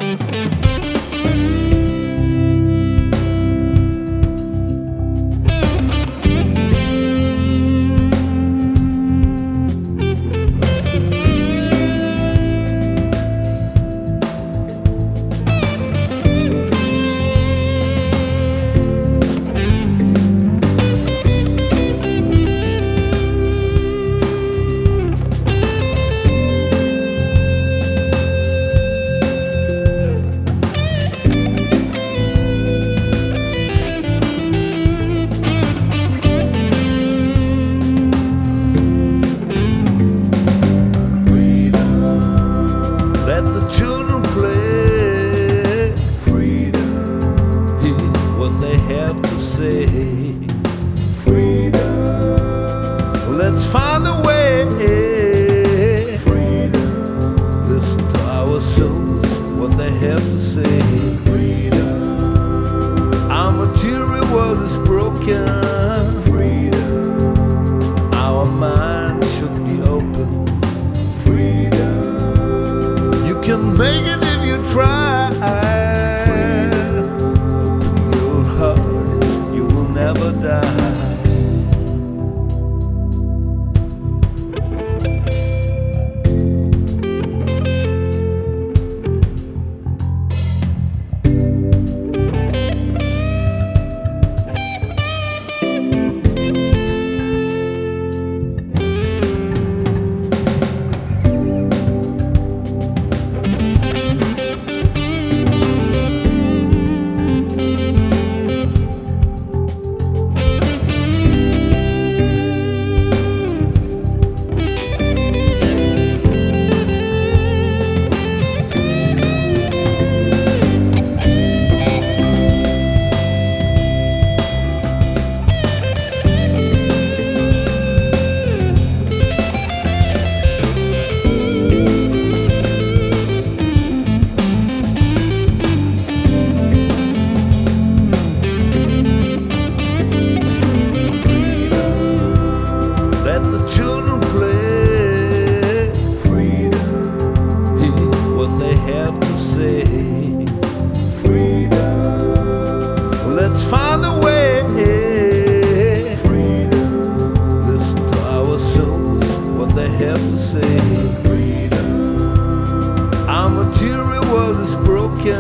Let the children play. Freedom. Hear what they have to say. Freedom. Let's find a way. Freedom. Listen to our souls, what they have to say. Freedom. Our material world is broken. Freedom. Our mind should be open. Freedom. You can make it if you try. Open your heart, you will never die. Let the children play. Freedom. Hear what they have to say. Freedom. Let's find a way. Freedom. Listen to our souls, what they have to say. Freedom. Our material world is broken.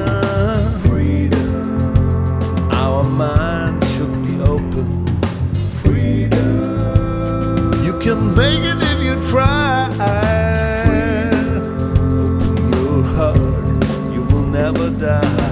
Freedom. Our mind should be open. Freedom. You can make it if you try. Open your heart, you will never die.